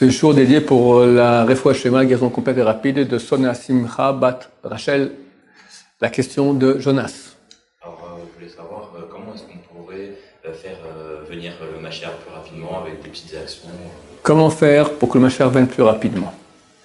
C'est le jour dédié pour la Refoua Shema, guérison complète et rapide de Sona Simcha Bat Rachel. La question de Jonas. Alors, je voulais savoir comment est-ce qu'on pourrait faire venir le Mashiach plus rapidement avec des petites actions. Comment faire pour que le Mashiach vienne plus rapidement?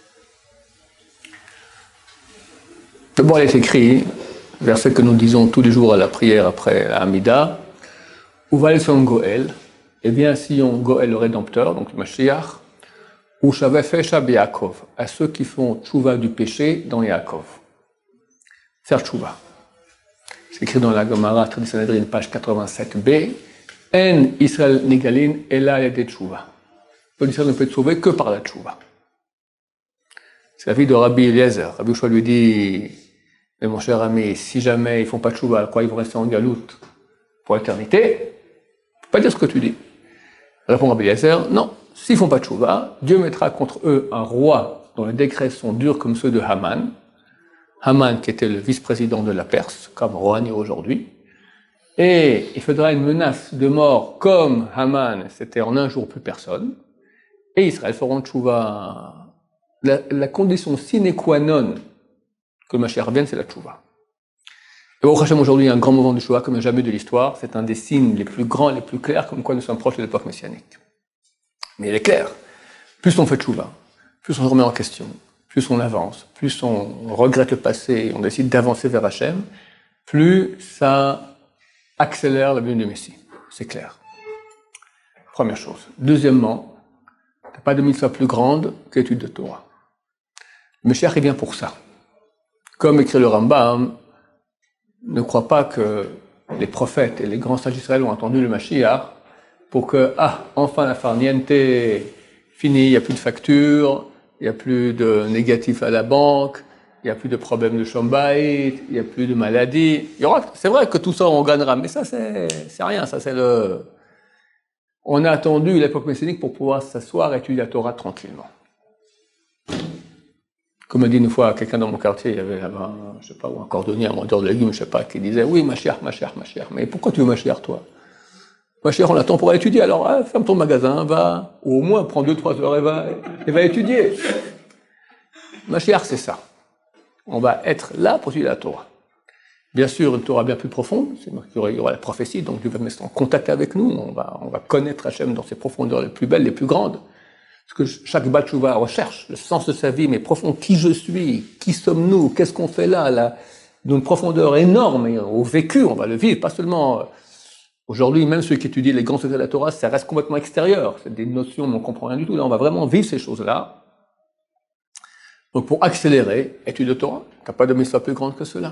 D'abord, il est écrit, verset que nous disons tous les jours à la prière après la Hamida, Uval son Goël, et bien si on Goël le Rédempteur, donc le Mashiach, ou Shavefesha Yaakov, à ceux qui font tchouva du péché dans Yaakov. Faire tchouva. C'est écrit dans la Gemara traditionnelle, page 87b, En Israël Nigalin, Ela Yade Tchouva. Le peuple d'Israël ne peut être sauvé que par la tchouva. C'est la vie de Rabbi Eliezer. Rabbi Yoshua lui dit, mais mon cher ami, si jamais ils ne font pas tchouva, quoi ils vont rester en galoute pour l'éternité? Il ne faut pas dire ce que tu dis. Répond Rabbi Eliezer, non. S'ils ne font pas de tchouva, Dieu mettra contre eux un roi dont les décrets sont durs comme ceux de Haman. Haman qui était le vice-président de la Perse, comme Rouhani aujourd'hui. Et il faudra une menace de mort comme Haman, c'était en un jour plus personne. Et Israël feront tchouva. La condition sine qua non que le Mashiach revienne, c'est la tchouva. Et au Hashem aujourd'hui, il y a un grand mouvement de tchouva comme jamais de l'histoire. C'est un des signes les plus grands, les plus clairs, comme quoi nous sommes proches de l'époque messianique. Mais il est clair, plus on fait tchouva, plus on se remet en question, plus on avance, plus on regrette le passé, on décide d'avancer vers Hachem, plus ça accélère la venue du Messie. C'est clair. Première chose. Deuxièmement, il n'y a pas de mitzvah plus grande que l'étude de Torah. Le Mashiach est bien pour ça. Comme écrit le Rambam, ne crois pas que les prophètes et les grands sages d'Israël ont entendu le Mashiach pour que, enfin la farniente fini, il n'y a plus de factures, il n'y a plus de négatifs à la banque, il n'y a plus de problèmes de chambait, il n'y a plus de maladies. C'est vrai que tout ça on gagnera, mais ça c'est rien, ça c'est le... On a attendu l'époque messianique pour pouvoir s'asseoir et étudier la Torah tranquillement. Comme a dit une fois quelqu'un dans mon quartier, il y avait là-bas, je sais pas, un cordonnier, un vendeur de légumes, je sais pas, qui disait, oui, Mashiach, mais pourquoi tu veux Mashiach toi? Mashiach, on l'attend pour aller étudier, alors ferme ton magasin, va, ou au moins prends 2-3 heures et va étudier. Mashiach, c'est ça. On va être là pour étudier la Torah. Bien sûr, une Torah bien plus profonde, c'est qu'il y aura la prophétie, donc Dieu va mettre en contact avec nous, on va connaître Hachem dans ses profondeurs les plus belles, les plus grandes. Ce que chaque Baal Teshuva recherche, le sens de sa vie, mais profond, qui je suis, qui sommes-nous, qu'est-ce qu'on fait là, d'une profondeur énorme, et au vécu, on va le vivre, pas seulement... Aujourd'hui, même ceux qui étudient les grands secrets de la Torah, ça reste complètement extérieur. C'est des notions, mais on ne comprend rien du tout. Là, on va vraiment vivre ces choses-là. Donc, pour accélérer, étude de Torah, il n'y a pas de mitzvah plus grande que cela.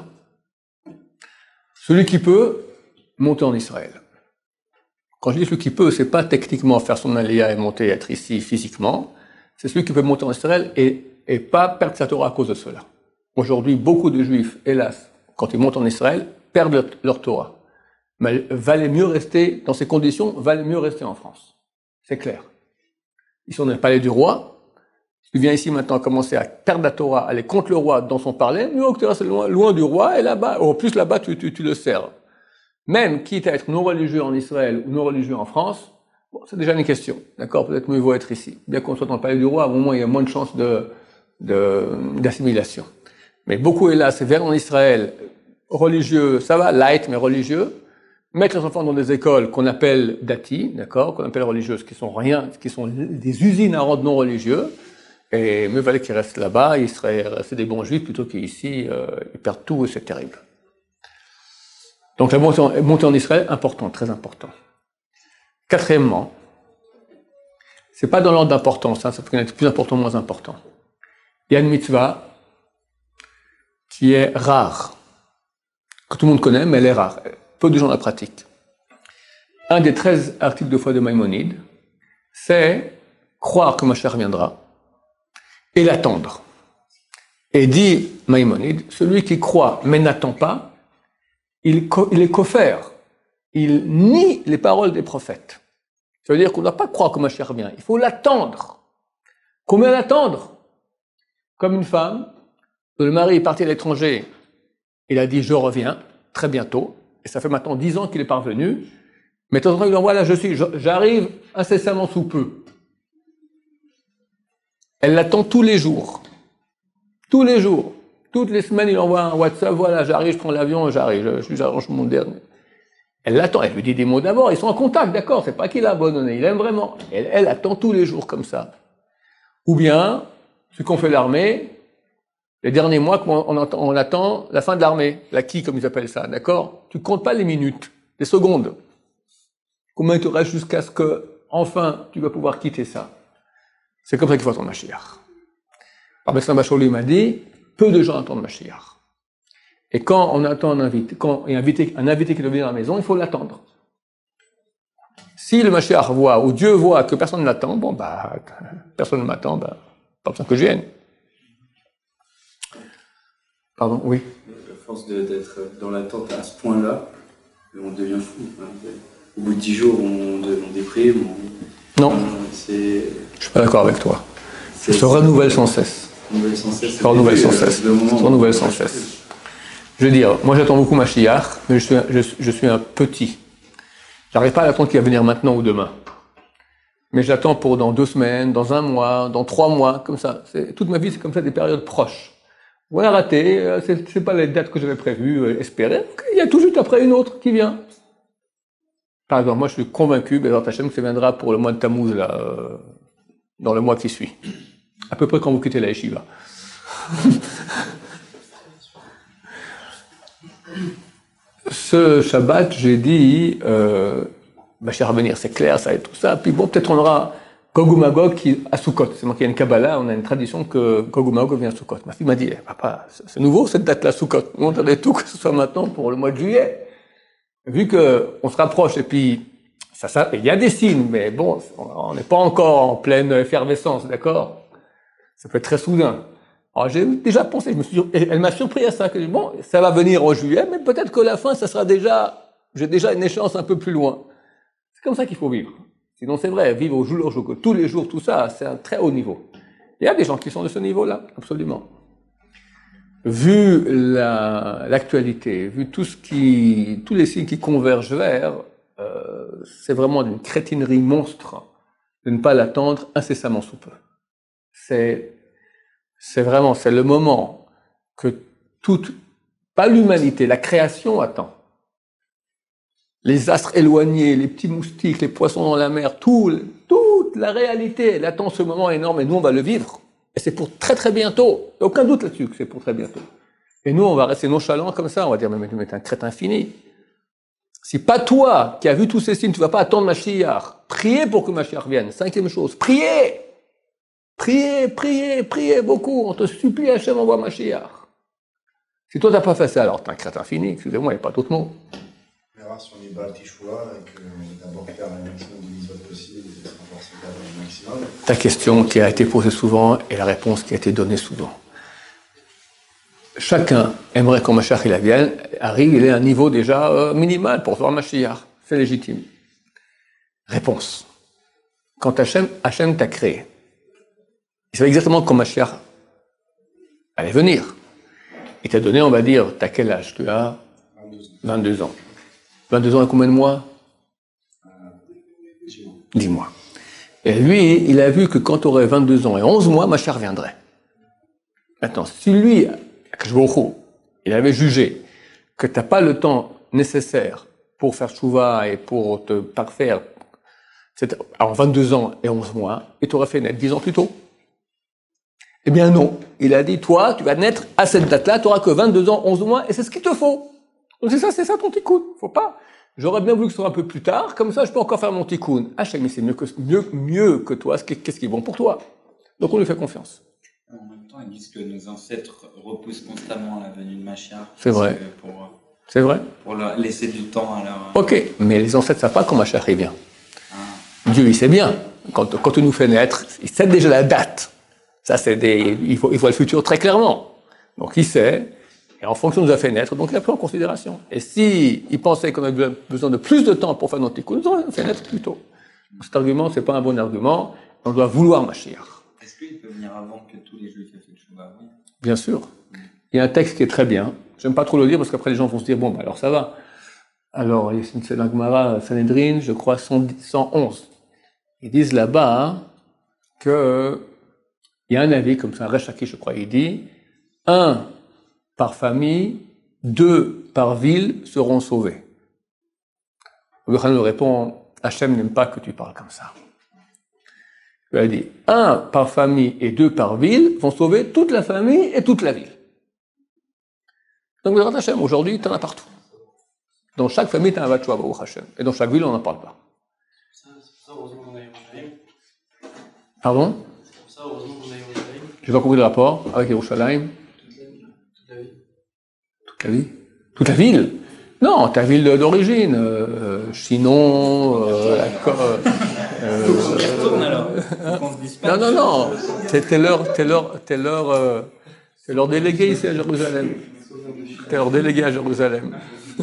Celui qui peut, monter en Israël. Quand je dis celui qui peut, c'est pas techniquement faire son aléa et monter, être ici physiquement. C'est celui qui peut monter en Israël et pas perdre sa Torah à cause de cela. Aujourd'hui, beaucoup de Juifs, hélas, quand ils montent en Israël, perdent leur Torah. Mais valait mieux rester, dans ces conditions, valait mieux rester en France. C'est clair. Ici, on est le palais du roi. Si tu viens ici maintenant commencer à perdre la Torah, aller contre le roi dans son palais, mieux que tu restes loin du roi, et là-bas, en plus là-bas, tu le sers. Même quitte à être non religieux en Israël ou non religieux en France, bon, c'est déjà une question. D'accord? Peut-être mieux vaut être ici. Bien qu'on soit dans le palais du roi, à un moment, il y a moins de chances d'assimilation. Mais beaucoup, hélas, vers en Israël, religieux, ça va, light, mais religieux, mettre les enfants dans des écoles qu'on appelle dati, d'accord, qu'on appelle religieuses, qui sont des usines à rendre non religieux, et mieux valait qu'ils restent là-bas, ils seraient restés des bons juifs plutôt qu'ici, ils perdent tout et c'est terrible. Donc la montée en Israël, important, très important. Quatrièmement, c'est pas dans l'ordre d'importance, ça peut être plus important, moins important. Il y a une mitzvah qui est rare, que tout le monde connaît, mais elle est rare. Peu de gens la pratiquent. Un des 13 articles de foi de Maïmonide, c'est croire que Mashiach viendra et l'attendre. Et dit Maïmonide, celui qui croit mais n'attend pas, il est coffert. Il nie les paroles des prophètes. Ça veut dire qu'on ne doit pas croire que Mashiach vient, il faut l'attendre. Combien l'attendre? Comme une femme, le mari est parti à l'étranger, il a dit je reviens très bientôt. Et ça fait maintenant 10 ans qu'il est parvenu, mais de temps en temps, il envoie là, j'arrive incessamment sous peu. Elle l'attend tous les jours. Tous les jours. Toutes les semaines, il envoie un WhatsApp, voilà, j'arrive, je prends l'avion, j'arrange mon dernier. Elle l'attend, elle lui dit des mots d'abord, ils sont en contact, d'accord, c'est pas qu'il a abandonné, il aime vraiment. Elle attend tous les jours comme ça. Ou bien, ce qu'on fait l'armée, les derniers mois, on attend la fin de l'armée, l'acquis comme ils appellent ça, d'accord? Tu comptes pas les minutes, les secondes. Combien il te reste jusqu'à ce que, enfin, tu vas pouvoir quitter ça? C'est comme ça qu'il faut attendre Mashiach. Rabbi Saint Bacholi m'a dit, peu de gens attendent Mashiach. Et quand on attend un invité, quand il y a un invité qui doit venir à la maison, il faut l'attendre. Si le Mashiach voit, ou Dieu voit que personne ne l'attend, bon, personne ne m'attend, pas besoin que je vienne. Pardon, oui. À force d'être dans l'attente à ce point-là, on devient fou. Au bout de 10 jours, on déprime. Non, je ne suis pas d'accord avec toi. Ça se renouvelle sans cesse. Ça se renouvelle sans cesse. Ça se renouvelle sans cesse. Je veux dire, moi j'attends beaucoup Mashiach, mais je suis un petit. J'arrive pas à l'attendre qu'il va venir maintenant ou demain. Mais j'attends pour dans 2 semaines, dans 1 mois, dans 3 mois, comme ça. Toute ma vie, c'est comme ça, des périodes proches. On a raté, c'est pas les dates que j'avais prévues, espérées. Il y a tout juste après une autre qui vient. Par exemple, moi je suis convaincu, Bézat Hachem, que ça viendra pour le mois de Tammuz, là, dans le mois qui suit. À peu près quand vous quittez la yeshiva. Ce Shabbat, j'ai dit, Mashiach va venir, c'est clair, ça et tout ça. Puis bon, peut-être on aura Gog ou Magog à Sukkot. C'est marqué, il y a une Kabbalah, on a une tradition que Gog ou Magog vient à Sukkot. Ma fille m'a dit, papa, c'est nouveau cette date-là, Sukkot. On attendait tout que ce soit maintenant pour le mois de juillet. Vu qu'on se rapproche, et puis, il y a des signes, mais bon, on n'est pas encore en pleine effervescence, d'accord? Ça peut être très soudain. Alors j'ai déjà pensé, elle m'a surpris à ça, que bon, ça va venir en juillet, mais peut-être que la fin, ça sera j'ai déjà une échéance un peu plus loin. C'est comme ça qu'il faut vivre. Sinon c'est vrai, vivre au jour le jour, tous les jours, tout ça, c'est un très haut niveau. Il y a des gens qui sont de ce niveau-là, absolument. Vu l'actualité, vu tous les signes qui convergent vers, c'est vraiment d'une crétinerie monstre de ne pas l'attendre incessamment sous peu. C'est le moment que pas l'humanité, la création attend. Les astres éloignés, les petits moustiques, les poissons dans la mer, toute la réalité, elle attend ce moment énorme et nous on va le vivre. Et c'est pour très très bientôt. Il n'y a aucun doute là-dessus que c'est pour très bientôt. Et nous on va rester nonchalants comme ça, on va dire mais tu es un crétin fini. Si pas toi qui as vu tous ces signes, tu ne vas pas attendre Mashiach, priez pour que Mashiach vienne. 5e chose, priez. Priez beaucoup, on te supplie, Hachem envoie Mashiach. Si toi t'as pas fait ça, alors t'es un crétin fini, excusez-moi, il n'y a pas d'autre mot. On verra si on est Baal Tishoua et que d'abord faire un maximum de mitzvot possible et de se renforcer un maximum. Ta question qui a été posée souvent et la réponse qui a été donnée souvent. Chacun aimerait quand Mashiach il arrive, il est à un niveau déjà minimal pour voir Mashiach. C'est légitime. Réponse. Quand Hachem t'a créé, il savait exactement quand Mashiach allait venir. Il t'a donné, on va dire, t'as quel âge? Tu as 22 ans. 22 ans et combien de mois? 10 mois. Et lui, il a vu que quand tu aurais 22 ans et 11 mois, Mashiach viendrait. Maintenant, si lui, il avait jugé que tu n'as pas le temps nécessaire pour faire tchouva et pour te parfaire en 22 ans et 11 mois, et tu aurais fait naître 10 ans plus tôt. Eh bien non, il a dit, toi, tu vas naître à cette date-là, tu n'auras que 22 ans, 11 mois, et c'est ce qu'il te faut. Donc c'est ça ton tikkun, faut pas. J'aurais bien voulu que ce soit un peu plus tard, comme ça je peux encore faire mon tikkun. Hachem, mais c'est mieux que toi, qu'est-ce qui est bon pour toi. Donc on lui fait confiance. En même temps, ils disent que nos ancêtres repoussent constamment la venue de Mashiach. C'est vrai. C'est vrai. Pour leur laisser du temps à leur... Ok, mais les ancêtres ne savent pas quand Mashiach vient. Dieu, il sait bien. Quand il nous fait naître, il sait déjà la date. Ça, il voit le futur très clairement. Donc, il sait, et en fonction de nous a fait naître, donc il a pris en considération. Et il pensait qu'on avait besoin de plus de temps pour faire notre tikkun, nous aurait fait naître plus tôt. Cet argument, c'est pas un bon argument. On doit vouloir Mashiach. Est-ce qu'il peut venir avant que tous les Juifs aient fait le Tchouva? Oui. Bien sûr. Il y a un texte qui est très bien. J'aime pas trop le dire parce qu'après les gens vont se dire, bon, alors ça va. Alors, c'est la Gemara Sanhedrin, je crois, 111. Ils disent là-bas que Il y a un avis, comme ça, un Resh Lakish, je crois, il dit, 1 par famille, 2 par ville seront sauvés. Le Khanou répond, Hachem n'aime pas que tu parles comme ça. Il a dit, 1 par famille et 2 par ville vont sauver toute la famille et toute la ville. Donc, le Hachem, aujourd'hui, tu en as partout. Dans chaque famille, tu as un Vatchoua, Baruch Hachem. Et dans chaque ville, on n'en parle pas. Pardon? J'ai pas compris le rapport avec Yerushalayim. Toute la vie. Toute la ville? Non, ta ville d'origine. Chinon, non. T'es leur délégué ici à Jérusalem. T'es leur délégué à Jérusalem.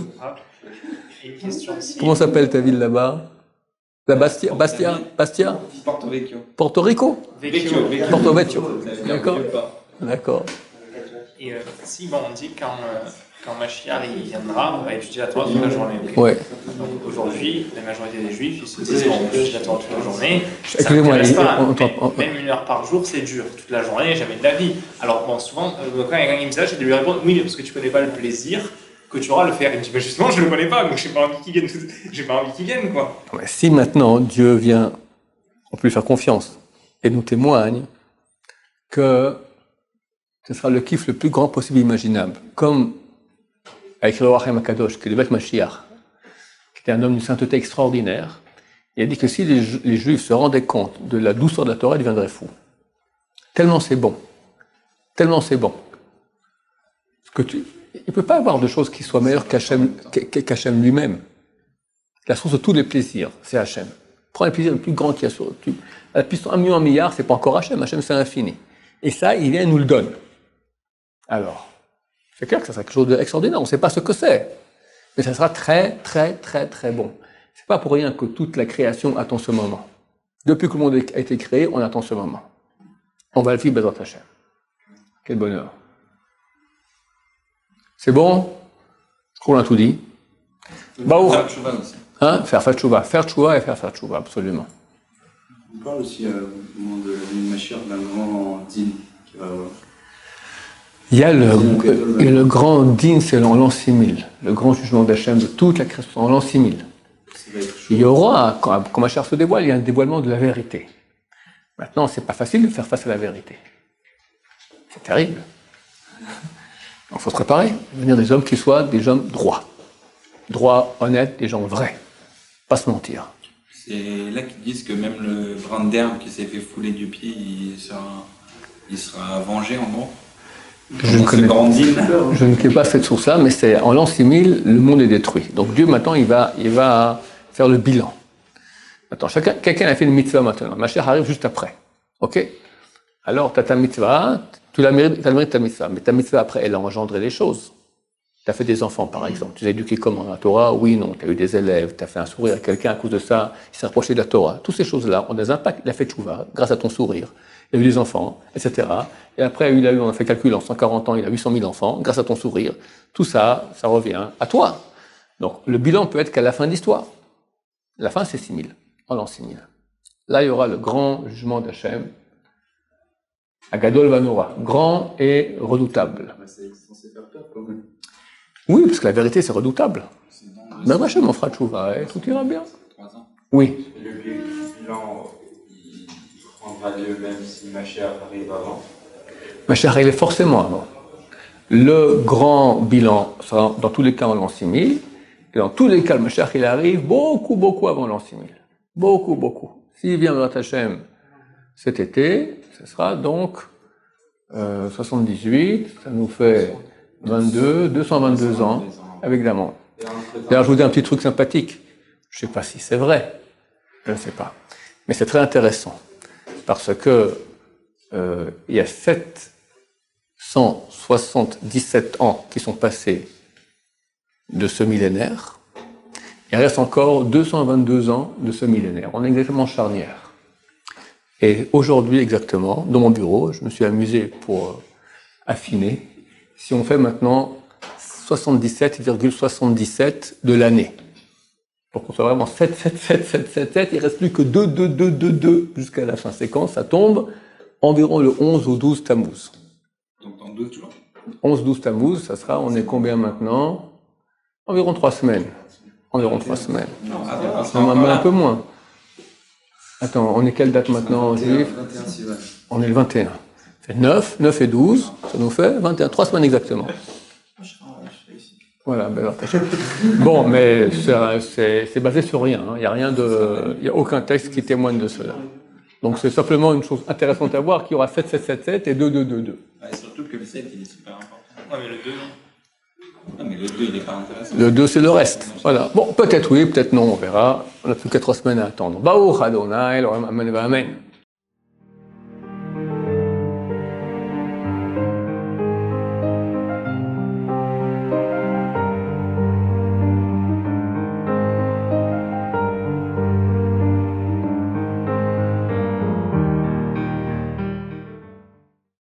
Comment s'appelle ta ville là-bas? La Bastia? Porto Vecchio. Porto Rico? Vecchio. Porto Vecchio. D'accord? D'accord. Et si, bon, on dit quand Mashiach il viendra, on va étudier la Torah toute la journée. Okay. Ouais. Donc aujourd'hui, la majorité des Juifs, ils se disent qu'on étudie la Torah toute la journée. Excusez-moi, même 1 heure par jour, c'est dur. Toute la journée, jamais de la vie. Alors bon, souvent, quand il me dit ça, je vais lui répondre, oui, parce que tu connais pas le plaisir que tu auras à le faire. Il me dit, justement, je le connais pas, donc j'ai pas envie qu'il vienne, quoi. Mais si maintenant Dieu vient, on peut lui faire confiance et nous témoigne que ce sera le kiff le plus grand possible imaginable, comme avec le Rachem Akadosh, qui est le Beth Mashiach, qui était un homme d'une sainteté extraordinaire. Il a dit que si les Juifs se rendaient compte de la douceur de la Torah, ils deviendraient fous. Tellement c'est bon. Tellement c'est bon. Il ne peut pas avoir de choses qui soient meilleures qu'Hachem lui-même. La source de tous les plaisirs, c'est Hachem. Prends le plaisir le plus grand qu'il y a sur... La puissance 1 million, 1 milliard, c'est pas encore Hachem. Hachem, c'est infini. Et ça, il vient et nous le donne. Alors, c'est clair que ça sera quelque chose d'extraordinaire. On ne sait pas ce que c'est. Mais ça sera très, très, très, très bon. C'est pas pour rien que toute la création attend ce moment. Depuis que le monde a été créé, on attend ce moment. On va le vivre, Bezrat Hachem. Quel bonheur. C'est bon? Je crois qu'on a tout dit. Faire tchouva aussi. Hein? Faire tchouva. Faire tchouva et faire tchouva, absolument. On parle aussi au moment de la venue de Mashiach d'un grand din qui va avoir. Il y a le grand din, c'est l'an 6000. Le grand jugement d'Hachem de toute la création en l'an 6000. Il y aura, quand Mashiach se dévoile, il y a un dévoilement de la vérité. Maintenant, c'est pas facile de faire face à la vérité. C'est terrible. Il faut se préparer, venir des hommes qui soient des hommes droits. Droits, honnêtes, des gens vrais. Pas se mentir. C'est là qu'ils disent que même le brin d'herbe qui s'est fait fouler du pied, il sera vengé en gros. Je ne connais pas cette source-là, mais c'est en l'an 6000, le monde est détruit. Donc Dieu, maintenant, il va faire le bilan. Attends, quelqu'un a fait une mitzvah maintenant. Mashiach arrive juste après. OK? Alors, tu as ta mitzvah, tu as le mérite de ta mitzvah. Mais ta mitzvah, après, elle a engendré des choses. Tu as fait des enfants, par exemple. Tu as éduqué comment la Torah? Oui, non. Tu as eu des élèves, tu as fait un sourire à quelqu'un à cause de ça, il s'est rapproché de la Torah. Toutes ces choses-là ont des impacts. Il a fait tchouva grâce à ton sourire. Il a eu des enfants, etc. Et après, on a fait calcul, en 140 ans, il a 800 000 enfants, grâce à ton sourire. Tout ça, ça revient à toi. Donc, le bilan peut être qu'à la fin de l'histoire. La fin, c'est 6 000, en l'an 6 000. Là, il y aura le grand jugement d'Hachem, Agadol Vanora, grand et redoutable. C'est censé faire peur quand même. Oui, parce que la vérité, c'est redoutable. Mais Hachem, on fera tchouva et tout ira bien. 3 ans. Oui. Le bilan, il prendra lieu même si Mashiach arrive avant. Mashiach arrive forcément avant. Le grand bilan sera dans tous les cas en l'an 6000. Et dans tous les cas, le Mashiach, il arrive beaucoup avant l'an 6000. Beaucoup. S'il vient vers Hachem cet été, ce sera donc 78, ça nous fait 222 ans avec Damon. D'ailleurs, je vous dis un petit truc sympathique. Je ne sais pas si c'est vrai. Je ne sais pas. Mais c'est très intéressant. Parce que il y a 777 ans qui sont passés de ce millénaire. Il reste encore 222 ans de ce millénaire. On est exactement charnière. Et aujourd'hui, exactement, dans mon bureau, je me suis amusé pour affiner. Si on fait maintenant 77,77 de l'année, pour qu'on soit vraiment 7, il ne reste plus que 2 jusqu'à la fin. C'est quand ça tombe environ le 11 ou 12 Tammuz. Donc dans 2 jours. 11-12 Tammuz, ça sera, on est combien maintenant? Environ 3 semaines. Environ 3 semaines. Même un peu moins. Attends, on est quelle date maintenant en juif? 21 Sivan. On est le 21. C'est 9 et 12, ça nous fait 21, 3 semaines exactement. Voilà, bon, mais c'est basé sur rien, hein. Il n'y a aucun texte qui témoigne de cela. Donc c'est simplement une chose intéressante à voir qu'il y aura 7, 7, 7, 7 et 2, 2, 2, 2. Ouais, surtout que le 7 il est super important. Ouais, mais le 2, non. Non, mais le 2 il n'est pas intéressant. Le 2, c'est le reste. Voilà. Bon, peut-être oui, peut-être non, on verra. On n'a plus que 3 semaines à attendre. Baruch Adonai, Elohim, Amen, Amen.